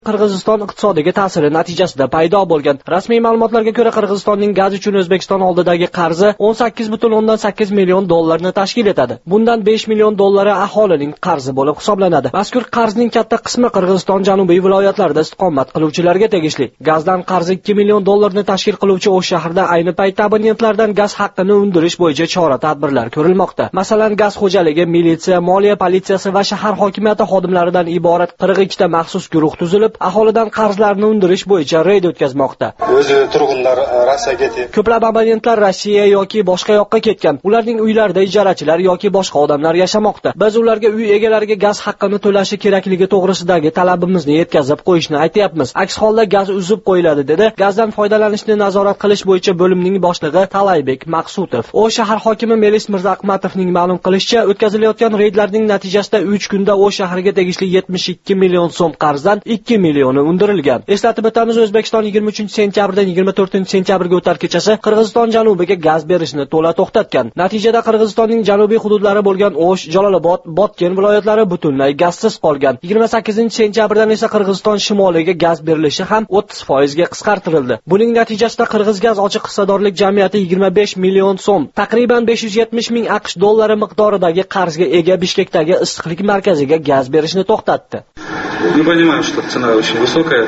Qirg'iziston iqtisodiga ta'siri natijasida paydo bo'lgan. Rasmiy ma'lumotlarga ko'ra, Qirg'izistonning gaz uchun O'zbekiston oldidagi qarzi 18,8 million dollarni tashkil etadi. Bundan 5 million dollari aholining qarzi bo'lib hisoblanadi. Mazkur qarzning katta qismi Qirg'iziston janubiy viloyatlarida istiqomat qiluvchilarga tegishli. Gazdan qarzi 2 million dollarni tashkil qiluvchi O'sh shahrida ayni paytda abonentlardan gaz haqqini undirish bo'yicha chora-tadbirlar ko'rilmoqda. Masalan, gaz xo'jaligi, militsiya, moliya politsiyasi va shahar hokimiyati xodimlaridan iborat 42 ta maxsus guruh tuzilib, aholidan qarzlarni undirish bo'yicha reyd o'tkazmoqda. O'zi turg'unlar Rossiyaga ketdi. Ko'plab abonentlar Rossiya yoki boshqa yoqqa ketgan. Ularning uylarida ijarachilar yoki boshqa odamlar yashamoqda. Biz ularga uy egalariga gaz haqqini to'lashi kerakligi to'g'risidagi talabimizni yetkazib qo'yishni aytyapmiz. Aks holda gaz uzib qo'yiladi, dedi gazdan foydalanishni nazorat qilish bo'yicha bo'limning boshlig'i Talaybek Maqsutov. O'sh shahar hokimi Melis Mirzahmatovning ma'lum qilishicha, o'tkazilayotgan reydlarning natijasida 3 kunda O'sh shahriga tegishli 72 million so'm qarzdan 2 millioni undirilgan. Eslatib o'tamiz, O'zbekiston 23-sentyabrdan 24-sentyabrga o'tar kechasi Qirg'iziston janubiga gaz berishni to'la to'xtatgan. Natijada Qirg'izistonning janubiy hududlari bo'lgan O'sh, Jalolobod, Botken viloyatlari butunlay gazsiz qolgan. 28-sentyabrdan esa Qirg'iziston shimoliga gaz berilishi ham 30% ga qisqartirildi. Buning natijasida Qirg'iz gaz ochiq hissadorlik jamiyati 25 million so'm, taqriban 570 ming AQSh dollari miqdoridagi qarzga ega Bishkekdagi issiqlik markaziga gaz berishni to'xtatdi. Мы понимаем, что цена очень высокая.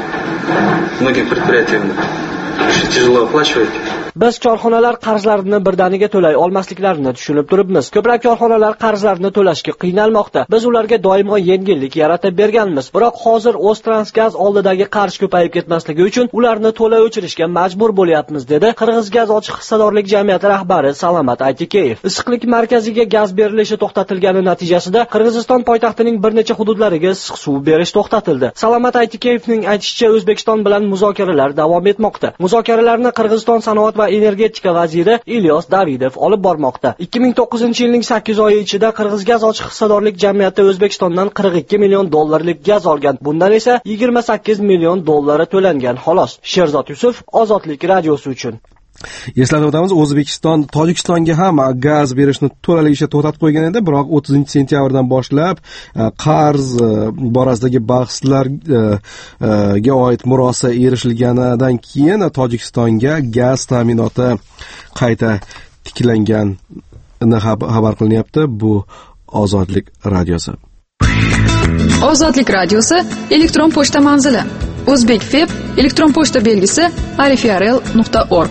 Многим предприятиям очень тяжело оплачивать. Biz korxonalar qarzlarini birdaniga to'lay olmasliklarini tushunib turibmiz. Ko'plab korxonalar qarzlarini to'lashga qiynalmoqda. Biz ularga doimo yengillik yaratib berganmiz. Biroq hozir O'ztransgaz oldidagi qarz ko'payib ketmasligi uchun ularni to'la o'chirishga majbur bo'lyapmiz, dedi Qirg'iz gaz ochiq hissadorlik jamiyati rahbari Salomat Aytikeyev. Issiqlik markaziga gaz berilishi to'xtatilgani natijasida Qirg'iziston poytaxtining bir necha hududlariga issiq suv berish to'xtatildi. Salomat Aytikeyevning aytishicha, O'zbekiston bilan muzokaralar davom etmoqda. Muzokaralarni Qirg'iziston sanoat va energetika vaziri Ilyos Davidov olib bormoqda. 2009-yilning 8 oyi ichida Qirg'iz gaz ochiq hissadorlik jamiyati O'zbekistondan 42 million dollarlik gaz olgan. Bundan esa 28 million dollari to'langan, xolos. Sherzod Yusuf, Ozodlik radiosi uchun. Eslatib o'tamiz, O'zbekiston Tojikistonga ham gaz berishni to'laligicha to'xtatib qo'ygan edi, biroq 30-sentyabrdan boshlab qarz borasidagi bahslarga oid murosa erishilganidan keyin Tojikistonga gaz ta'minoti qayta tiklanganini xabar qilinyapti. Bu Ozodlik radiosi. Ozodlik radiosi elektron pochta manzili: O'zbekfeb elektron pochta belgisi arifrl.org.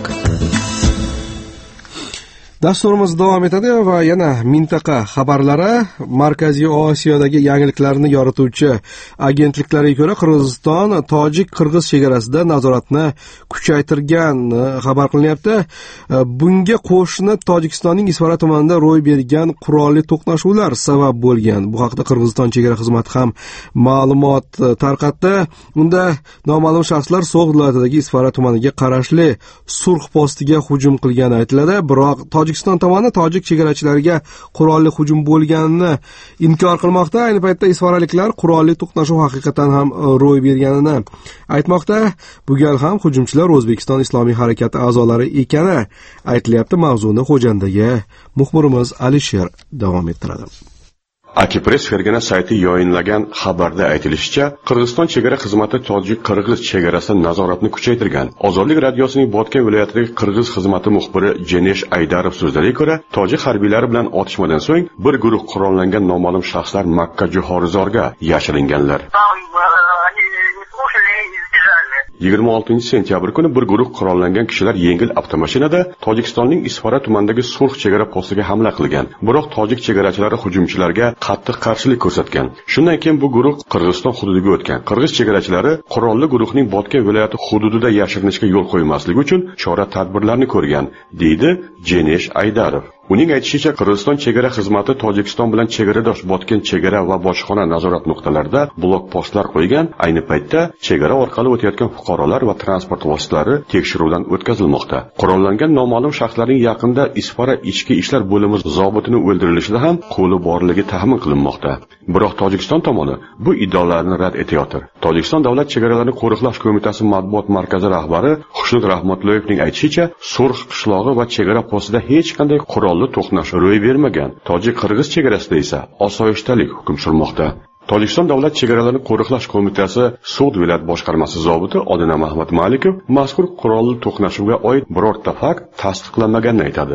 Dasturimiz davom etadi va yana mintaqa xabarlari. Markaziy Osiyodagi yangiliklarni yorituvchi agentliklarga ko'ra, Qirg'iziston tojik-qirg'iz chegarasida nazoratni kuchaytirgan xabar qilinyapti. Bunga qo'shni Tojikistonning Isfara tumanida ro'y bergan qurolli to'qnashuvlar sabab bo'lgan. Bu haqda Qirg'iziston chegara xizmati ham ma'lumot tarqatdi. Unda noma'lum shaxslar So'g'd viloyatidagi Isfara tumaniga qarashli Surx postiga hujum qilgani aytiladi, biroq Tojikiston tomoni tojik chegarachilariga qurolli hujum bo'lganini inkor qilmoqda. Ayni paytda isfaraliklar qurolli to'qnashuv haqiqatan ham ro'y berganini aytmoqda. Bu gal ham hujumchilar O'zbekiston Islomiy harakati a'zolari ekani aytilyapti. Mavzuni Xo'jandagi muxbirimiz Alisher davom ettiradi. Akipress Fergana sayti yayınlagan xabarda aytilishicha, Qirg'iziston chegara xizmati tojik-qirg'iz chegarasida nazoratni kuchaytirgan. Ozodlik radiosining Botken viloyatidagi qirg'iz xizmati muxbiri Jenesh Aydarov so'zlariga ko'ra, tojik harbiylari bilan otishmadan so'ng bir guruh qurollangan noma'lum shaxslar Makka Jo'xorizorga yashiringanlar. 26-sentyabr kuni bir guruh qurollangan kishilar yengil avtomashinada Tojikistonning Isfara tumanidagi Surx chegara postiga hamla qilgan. Biroq tojik chegarachilari hujumchilarga qattiq qarshilik ko'rsatgan. Shundan keyin bu guruh Qirg'iziston hududiga o'tgan. Qirg'iz chegarachilari qurolli guruhning Botken viloyati hududida yashirinishga yo'l qo'ymasligi uchun chora-tadbirlarni ko'rgan, deydi Jenesh Aydarov. Uning aytishicha, Qirg'iziston chegara xizmati Tojikiston bilan chegaradosh Botken chegara va bojxona nazorat nuqtalarida blokpostlar qo'ygan. Ayni paytda chegara orqali o'tayotgan fuqarolar va transport vositalari tekshiruvdan o'tkazilmoqda. Qurollangan noma'lum shaxslarning yaqinda Isfara ichki ishlar bo'limi zobitini o'ldirilishida ham qo'li borligi taxmin qilinmoqda. Biroq Tojikiston tomoni bu iddaolarni rad etayotir. Tojikiston davlat chegaralarini qo'riqlash qo'mitasi matbuot markazi rahbari Xushnud Rahmatullayevning aytishicha, Surx qishlog'i va chegara postida hech qanday qurolli to'qnashuv ro'y bermagan. Tojik-qirg'iz chegarasida esa osoyishtalik hukm surmoqda. Tojikiston davlat chegaralarini qo'riqlash qo'mitasi sud viloyat boshqarmasi zobiti Odina Mahmad Malikov mazkur qurolli to'qnashuvga oid birorta fakt tasdiqlanmaganini aytadi.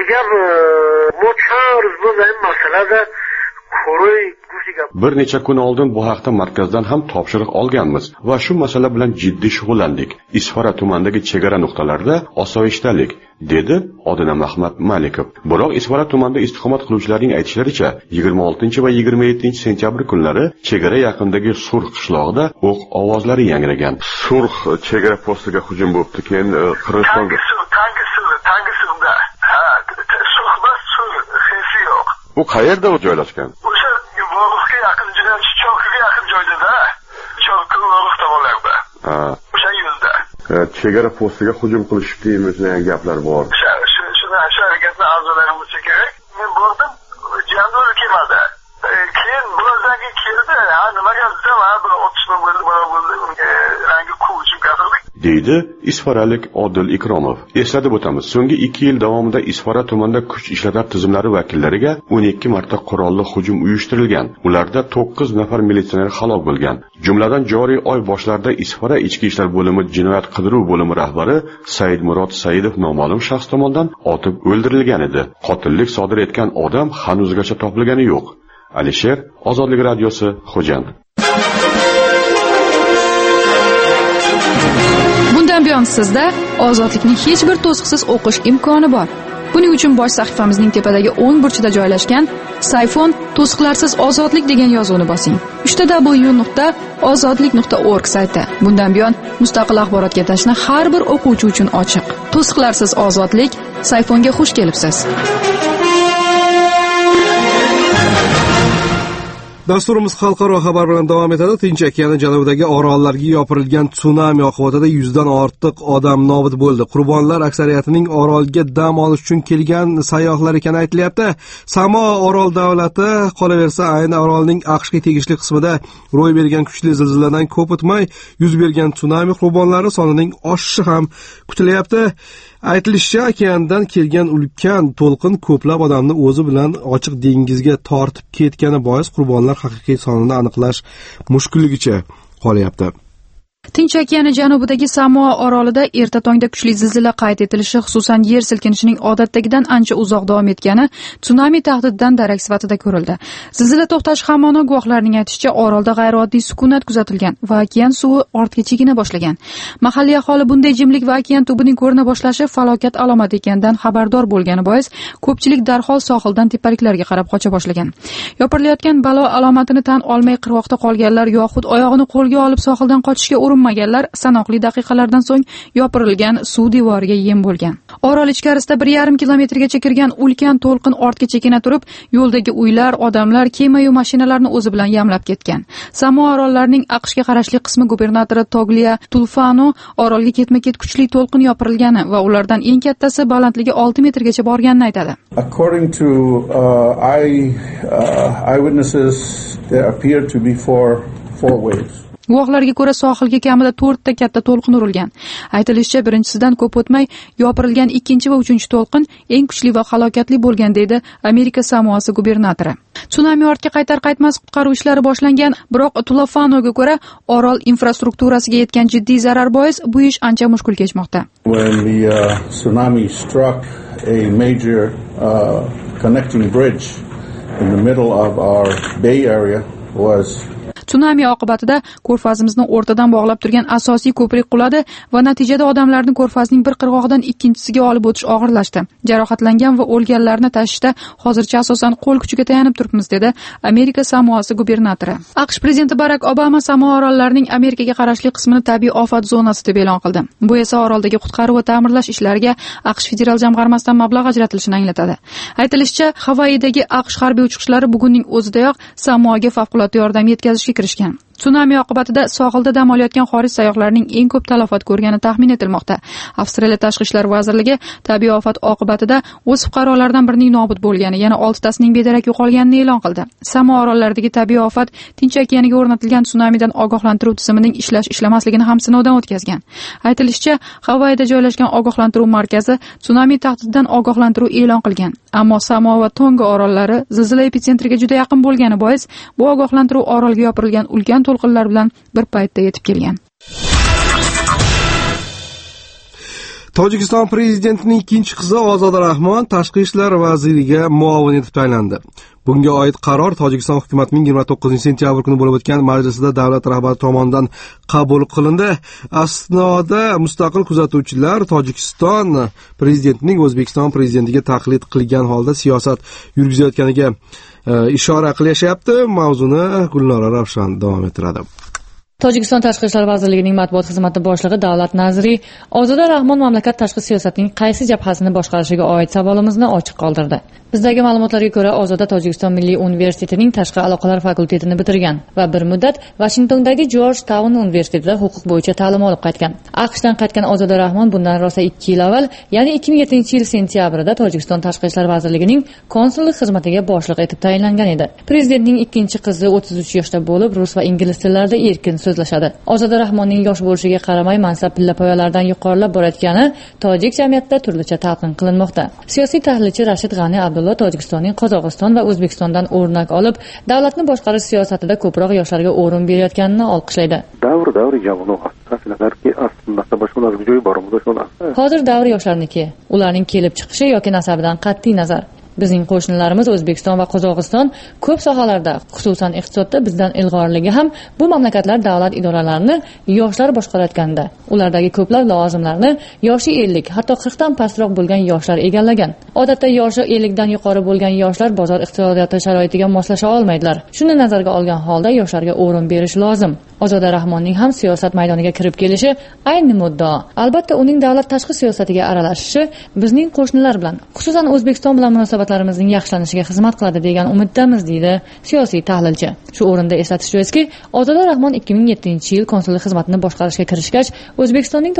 Bir necha kun oldin bu haqda markazdan ham topshiriq olganmiz va shu masala bilan jiddiy shug'ullandik. Isfara tumanidagi chegara nuqtalarida osoyishtalik, dedi Odina Mahmad Malikov. Biroq Isfara tumanida istiqomat qiluvchilarning aytishlaricha 26 va 27 sentyabr kunlari chegara yaqinidagi Surx qishlog'ida o'q ovozlari yangragan. Surx chegara postiga hujum bo'libdi, keyin Qirg'izistonga u qayerda joylashgan? O'sha Vo'g'ga yaqin Cho'lqiga yaqin joyda-da. Cho'lqi Vo'g'ga tomonlarda. O'sha yo'lda. Chegara postiga hujum qilishibdi degan gaplar bor. Shuni harakatni a'zolari bo'lsa kerak. Men bordim, jando'ri kelmadi. Keyin bulardan keldi. Nimaga desam, bir otishma bo'ldi. Rangi quvchib gapirdik. Deydi Isfaralik Odil Ikromov. Eslatib o'tamiz, so'nggi 2 yil davomida Isfara tumanida kuch ishlatar tizimlari vakillariga 12 marta qurolli hujum uyushtirilgan. Ularda 9 nafar militsioner halok bo'lgan. Jumladan joriy oy boshlarida Isfara ichki ishlar bo'limi jinoyat qidiruv bo'limi rahbari Said Murod Saidov noma'lum shaxs tomonidan otib o'ldirilgan edi. Qotillik sodir etgan odam hanuzgacha topilgani yo'q. Alisher, Ozodlik radiosi, Xo'jand. Bundan buyon sizda ozodlikni hech bir to'siqsiz o'qish imkoni bor. Buning uchun bosh sahifamizning tepadagi o'ng burchida joylashgan Sayfon to'siqlarsiz ozodlik degan yozuvni bosing. www.ozodlik.org sayti. Bundan buyon mustaqil axborotga tashna har bir o'quvchi uchun ochiq. To'siqlarsiz ozodlik, Sayfonga xush kelibsiz. Dasturimiz xalqaro xabar bilan davom etadi. Tinch okeani janubidagi orollarga yopirilgan tsunami oqibatida 100 dan ortiq odam nobud bo'ldi. Qurbonlar aksariyatining orolga dam olish uchun kelgan sayyohlar ekani aytilyapti. Samoa orol davlati qolaversa ayni orolning AQShga tegishli qismida ro'y bergan kuchli zilziladan ko'p o'tmay yuz bergan tsunami qurbonlari sonining oshishi ham kutilyapti. Aytilishicha, okeandan kelgan ulkan to'lqin ko'plab odamni o'zi bilan ochiq dengizga tortib ketgani bois qurbonlar haqiqiy sonini aniqlash mushkulligicha qolyapti. Tinch okeani janubidagi Samoa orolida erta tongda kuchli zilzila qayd etilishi, xususan yer silkinishining odatdagidan ancha uzoq davom etgani tsunami tahdididan darak sifatida ko'rildi. Zilzila to'xtashi hamona guvohlarning aytishicha, orolda g'ayrioddiy sukunat kuzatilgan va okean suvi ortga chekina boshlagan. Mahalliy aholi bunday jimlik va okean tubining ko'rina boshlashi falokat alomati ekanidan xabardor bo'lgani bois ko'pchilik darhol sohildan tepaliklarga qarab qocha boshlagan. Yopirilayotgan balo alomatini tan olmay qirg'oqda qolganlar yoxud oyog'ini qo'lga olib sohildan qochishga urinmaganlar sanoqli daqiqalardan so'ng yopirilgan suv devoriga yem bo'lgan. Orol ichkarisida 1,5 kilometrgacha kirgan ulkan to'lqin ortga chekina turib, yo'ldagi uylar, odamlar, kema va mashinalarni o'zi bilan yamlab ketgan. Samoa orollarining AQShga qarashli qismi gubernatori Toglia Tulfano orolga ketma-ket kuchli to'lqin yopirilgani va ulardan eng kattasi balandligi 6 metrgacha borganini aytadi. According to eyewitnesses, there appear to be four waves. Guvohlarga ko'ra sohilga kamida 4 ta katta to'lqin urilgan. Aytilishicha, birinchisidan ko'p o'tmay yopirilgan ikkinchi va uchinchi to'lqin eng kuchli va halokatli bo'lgan, deydi Amerika Samoasi gubernatori. Tsunami ortga qaytar-qaytmas qutqaruv ishlari boshlangan, biroq Tulafanoga ko'ra orol infrastrukturasiga yetgan jiddiy zarar bois bu ish ancha mushkul kechmoqda. When the tsunami struck a major connecting bridge in the middle of our bay area was Tsunami oqibatida ko'rfazimizni o'rtadan bog'lab turgan asosiy ko'prik quladi va natijada odamlarni ko'rfazning bir qirg'og'idan ikkinchisiga olib o'tish og'irlashdi. Jarohatlangan va o'lganlarni tashishda hozircha asosan qo'l kuchiga tayanib turibmiz, dedi Amerika Samoasi gubernatori. AQSh prezidenti Barack Obama Samoa orollarining Amerikaga qarashli qismini tabiiy ofat zonasi deb e'lon qildi. Bu esa oroldagi qutqaruv va ta'mirlash ishlariga AQSh federal jamg'armasidan mablag' ajratilishini anglatadi. Aytilishicha, Havayidagi AQSh harbiy uchqishlari bugunning o'zidayoq Samoaga favqulodda yordam yetkazishga kirishgan. Tsunami oqibatida sohilda dam olayotgan xorij sayyohlarining eng ko'p talafot ko'rgani taxmin etilmoqda. Avstraliya Tashqi ishlar vazirligi tabiiy ofat oqibatida o'z fuqarolaridan birining nobud bo'lgani, yana 6 tasining bedarak yo'qolganini e'lon qildi. Samo orollaridagi tabiiy ofat Tinch okeaniga o'rnatilgan tsunamidan ogohlantiruv tizimining ishlamasligini ham sinovdan o'tkazgan. Aytilishicha, Havayda joylashgan ogohlantiruv markazi tsunami tahdididan ogohlantiruv e'lon qilgan. Ammo Samo va Tonga orollari zilzila episentriga juda yaqin bo'lgani bois bu ogohlantiruv orolga yopirilgan ulkan to'lqinlar bilan bir paytda yetib kelgan. Tojikiston prezidentining ikkinchi qizi Ozoda Rahmon tashqi ishlar vaziriga muovin etib tayinlandi. Bunga oid qaror Tojikiston hukumatining 29-sentyabr kuni bo'lib o'tgan majlisida davlat rahbari tomonidan qabul qilindi. Asnoda mustaqil kuzatuvchilar Tojikiston prezidentining O'zbekiston prezidentiga taqlid qilgan holda siyosat yurgizayotganiga ishora qilishyapti. Mavzuni Gulnora Ravshan davom ettiradi. Tojikiston Tashqi ishlar vazirligining matbuot xizmati boshlig'i Davlat naziri Ozoda Rahmon mamlakat tashqi siyosatining qaysi jabhasini boshqarishiga oid savolimizni ochiq qoldirdi. Bizdagi ma'lumotlarga ko'ra, Ozoda Tojikiston Milliy universitetining tashqi aloqalar fakultetini bitirgan va bir muddat Washingtondagi Georgetown universitetida huquq bo'yicha ta'lim olib qaytgan. AQShdan qaytgan Ozoda Rahmon bundan rosa 2 yil avval, ya'ni 2007-yil sentyabrida Tojikiston Tashqi ishlar vazirligining konsullik xizmatiga boshliq etib tayinlangan edi. Prezidentning ikkinchi qizi 33 yoshda bo'lib, rus va ingliz tillarida erkin so'zlashadi. Ozoda Rahmonning yosh bo'lishiga qaramay mansab pillapoyalardan yuqorilab borayotgani tojik jamiyatida turlicha talqin qilinmoqda. Siyosiy tahlilchi Rashid G'ani Abdulla Tojikistonning Qozog'iston va O'zbekistondan o'rnak olib, davlatni boshqarish siyosatida ko'proq yoshlarga o'rin berayotganini olqishlaydi. Hozir davr yoshlarniki. Ularning kelib chiqishi yoki nasabidan qat'iy nazar bizning qo'shnilarimiz O'zbekiston va Qozog'iston ko'p sohalarda, xususan iqtisodda bizdan ilg'orligi ham bu mamlakatlar davlat idoralarini yoshlar boshqarayotganda, ulardagi ko'plab lavozimlarni yoshi 50, hatto 40 dan pastroq bo'lgan yoshlar egallagan. Odatda yoshi 50 dan yuqori bo'lgan yoshlar bozor iqtisodiyoti sharoitiga moslasha olmaydilar. Shuni nazarga olgan holda yoshlarga o'rin berish lozim. Ozoda Rahmonning ham siyosat maydoniga kirib kelishi ayni muddao. Albatta, uning davlat tashqi siyosatiga aralashishi bizning qo'shnilar bilan, xususan O'zbekiston bilan munosabatlarimizning yaxshilanishiga xizmat qiladi degan umiddamiz, deydi siyosiy tahlilchi. Shu o'rinda eslatish joizki, Ozoda Rahmon 2007-yil konsullik xizmatini boshqarishga kirishgach, O'zbekistonning